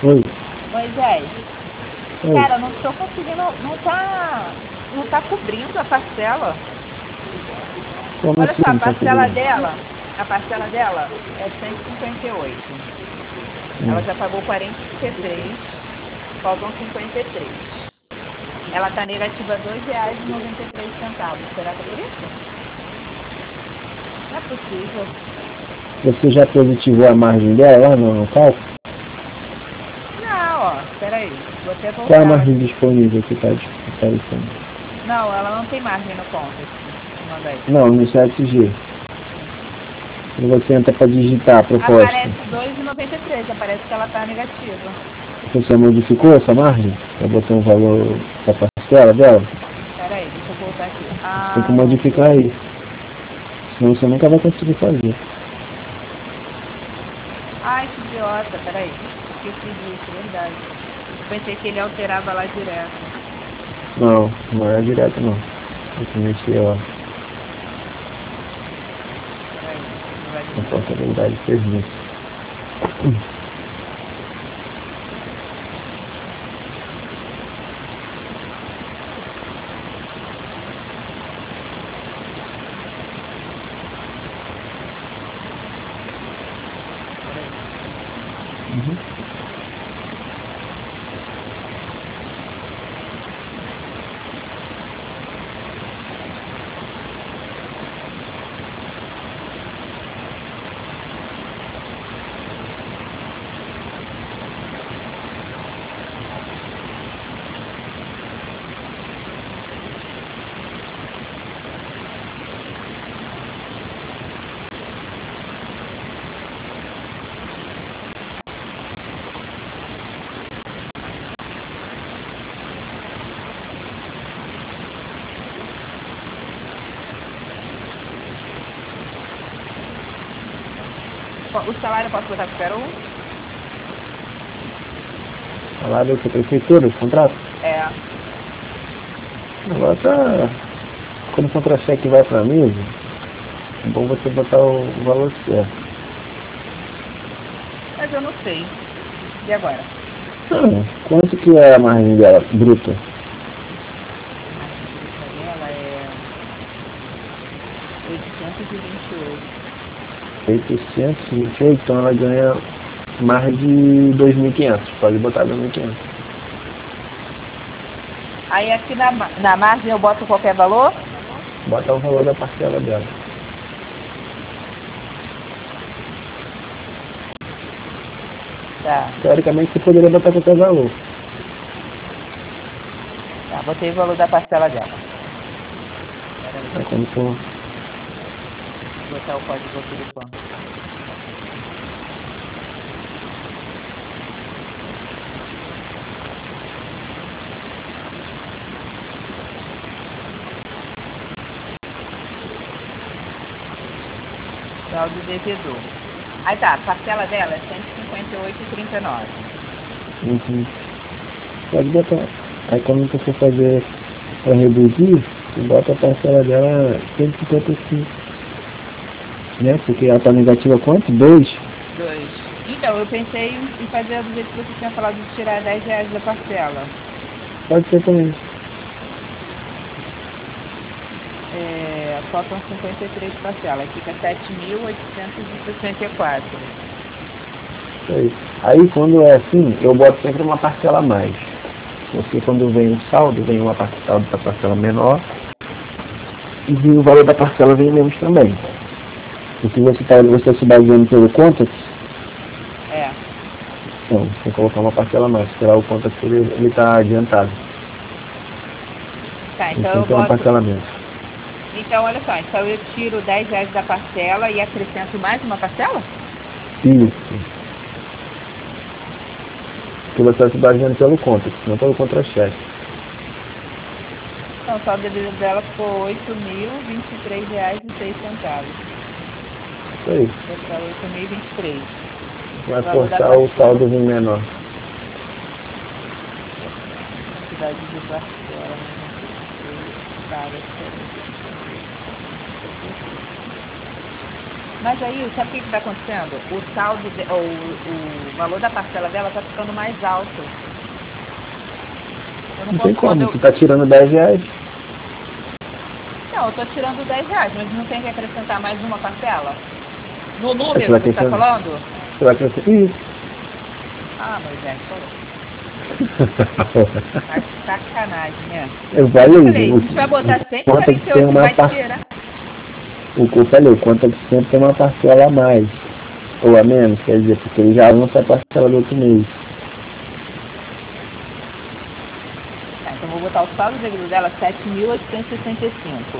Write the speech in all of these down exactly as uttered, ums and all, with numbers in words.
Oi. Moisés, Oi. cara, não tô conseguindo, não tá, não tá cobrindo a parcela. Como Olha assim só, a não tá parcela cobrindo? dela, a parcela dela é cento e cinquenta e oito. Hum. Ela já pagou quarenta e três, faltam cinquenta e três. Ela tá negativa dois reais e noventa e três centavos. Será que é por isso? Não é possível. Você já positivou a margem dela lá no, no cálculo? Não, ó, peraí. Vou até Qual é a voltar margem aqui. disponível que está aparecendo? Não, ela não tem margem no conta. Manda aí. Não, no sete G. Quando você entra para digitar a proposta, Aparece dois reais e noventa e três. Aparece que ela tá negativa. você modificou essa margem? Para botar um valor da parcela dela? Peraí, deixa eu voltar aqui. Você tem que Ah, não. modificar aí. Senão você nunca vai conseguir fazer. Ai, que idiota. Peraí. Esqueci disso, verdade. Eu pensei que ele alterava lá direto. Não, não é direto não. Tem que mexer ó, Peraí. Não vai na deixar. portabilidade de serviço. Peraí. Uhum. O salário eu posso botar para qualquer um? Salário da prefeitura, o contrato? É. Agora tá. Quando o contra-cheque vai para a mesa, é bom você botar o valor certo. Mas eu não sei. E agora? Ah, quanto que é a margem dela, bruta? A margem bruta dela é oitocentos e vinte e oito. oitocentos e vinte e oito, então ela ganha mais de dois mil e quinhentos. Pode botar dois mil e quinhentos. Aí aqui na, ma- na margem eu boto qualquer valor? Bota o valor da parcela dela. Tá. Teoricamente você poderia botar qualquer valor. Tá, botei o valor da parcela dela. Peraí. Aí quando for. Vou botar o código aqui do banco. Saldo devedor. Aí tá, a parcela dela é cento e cinquenta e oito e trinta e nove. Uhum. Pode botar. Aí quando você for fazer para reduzir, você bota a parcela dela cento e cinquenta e cinco. Né? Porque ela tá negativa quanto? dois. Dois. Então, eu pensei em fazer do jeito que você tinha falado de tirar dez reais da parcela. Pode ser também. É, faltam cinquenta e três parcelas. Fica sete mil oitocentos e sessenta e quatro. Isso aí. Aí quando é assim, eu boto sempre uma parcela a mais. Porque quando vem o saldo, vem uma parcela da parcela menor e o valor da parcela vem menos também. Porque você está você tá se baseando pelo contact, É. então você tem que colocar uma parcela a mais, será o contact ele está adiantado. Tá, Ele então eu sempre tem uma boto. parcela a menos. Então, olha só, então eu tiro dez reais da parcela e acrescento mais uma parcela? Isso. Porque você está se baseando pelo contact, não pelo contra-cheque. Então, o saldo devido dela ficou oito mil vinte e três reais e seis centavos. Isso aí. Total oito mil e vinte e três. Vai Valor da forçar o parcela, saldo vir menor. quantidade de parcela, para, Mas aí, sabe o que está acontecendo? O saldo, de, ou, o valor da parcela dela está ficando mais alto. Eu não, Não posso, tem como, eu... tu tá tirando dez reais. Não, eu estou tirando dez reais, mas não tem que acrescentar mais uma parcela? No número Você que vai você está acrescentar? falando? Você vai acrescentar? Isso. Ah, Moisés, falou. Tá de sacanagem, né? Eu Mas eu falei, falei, a o, gente vai botar o, cento e conta quarenta que e tem oito, uma vai par... tirar. O que eu falei, conta que sempre tem uma parcela a mais. Ou a menos, quer dizer, porque ele já lança a parcela do outro mês. Tá, então vou botar o saldo devido dela sete mil oitocentos e sessenta e cinco.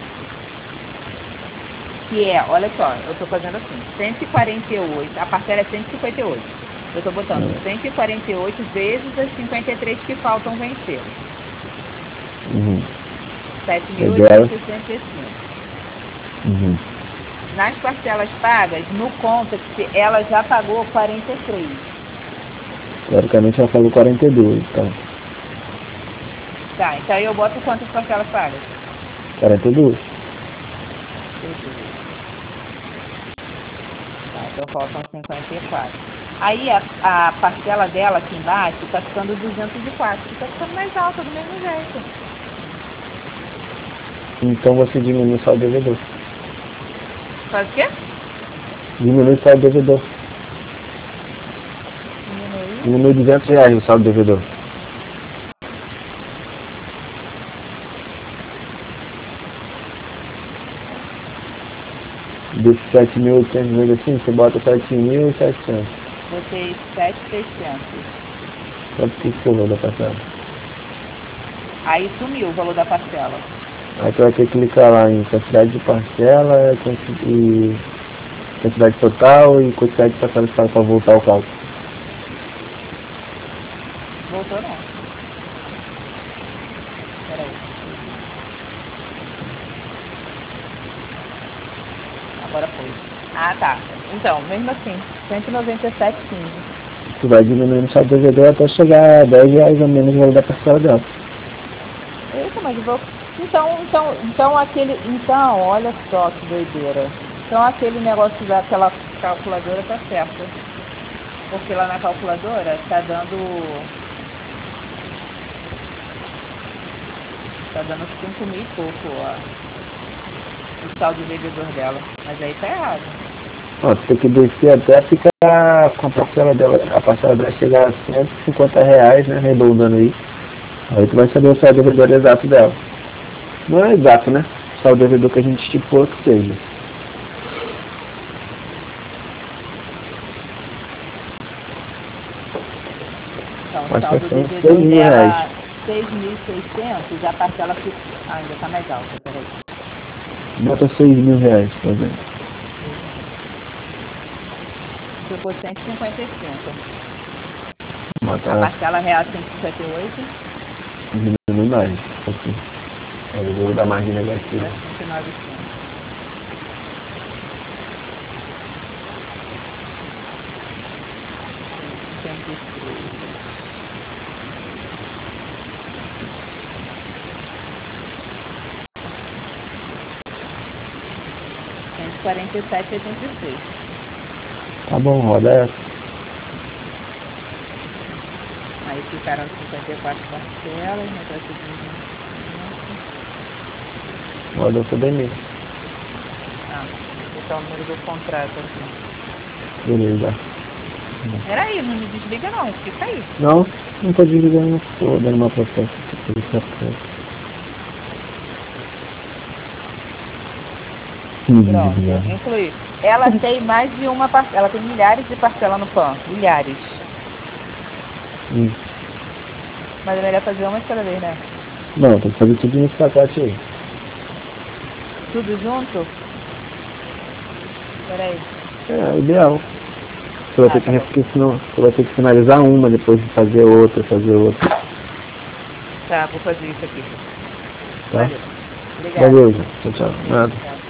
Que é, olha só, eu tô fazendo assim, cento e quarenta e oito, a parcela é cento e cinquenta e oito. Eu tô botando Hum. cento e quarenta e oito vezes as cinquenta e três que faltam vencer. Uhum. sete mil oitocentos e sessenta e cinco. Uhum. Nas parcelas pagas, no Contact, ela já pagou quarenta e três. Teoricamente ela pagou quarenta e dois, então. Tá, então aí eu boto quantas parcelas pagas? quarenta e dois. Tá, então faltam cinquenta e quatro. Aí a, a parcela dela aqui embaixo tá ficando duzentos e quatro. Tá ficando mais alta do mesmo jeito. Então você diminui só o devedor. Faz o quê? Diminui só o devedor. Diminui. Diminui duzentos reais o saldo devedor. Desses sete mil oitocentos e noventa e cinco, você bota sete mil e setecentos. Botei sete mil e seiscentos. Quanto que ficou o valor da parcela? Aí sumiu o valor da parcela. Aí tu vai ter que clicar lá em quantidade de parcela e quantidade total e quantidade de parcela que fala para voltar ao cálculo. Voltou não. Peraí. Agora foi. Ah, tá. Então, mesmo assim, cento e noventa e sete vírgula quinze. Tu vai diminuindo o saldo devedor até chegar a dez reais a menos o valor da parcela dela. Eita, mas eu vou... Então, então, então aquele... Então, olha só que doideira. Então aquele negócio daquela calculadora tá certo. Porque lá na calculadora tá dando... Tá dando cinco mil e pouco, ó. O saldo devedor dela. Mas aí tá errado. Ó, tu tem que descer até ficar com a parcela dela, a parcela dela chegar a cento e cinquenta reais, né, arredondando aí. Aí tu vai saber o saldo devedor exato dela. Não é exato, né? O saldo devedor que a gente estipulou que seja. Então, o Acho que saldo são devedor seis mil dela, reais. seis mil e seiscentos, a parcela fica... Ah, ainda tá mais alta, peraí. Bota seis mil reais, por exemplo. Ficou cento e cinquenta e cinco. Bota A parcela real cento e cinquenta e oito. diminui mais. Assim. Aí eu vou dar margem negativa. cento e nove e cinco. cento e três. cento e quarenta e sete vírgula oitenta e seis. Tá bom, roda essa. Aí ficaram cinquenta e quatro parcelas, negócio de... Roda essa beleza. Ah, vou botar o número do contrato aqui. Beleza. Peraí, não me desliga não, fica aí. Não, não tô desligando, tô dando uma proposta aqui pra ele. Pronto, incluir. Ela tem mais de uma parcela, ela tem milhares de parcelas no P A N, milhares. Hum. Mas é melhor fazer uma de cada vez, né? Não, tem que fazer tudo nesse pacote aí. Tudo junto? Peraí. É, ideal. Você vai, Ah, ter que, tá bom. porque senão, você vai ter que finalizar uma, depois de fazer outra, fazer outra. Tá, vou fazer isso aqui. Tá? Valeu. Obrigada. Beleza. Tchau, tchau. Nada. Tchau.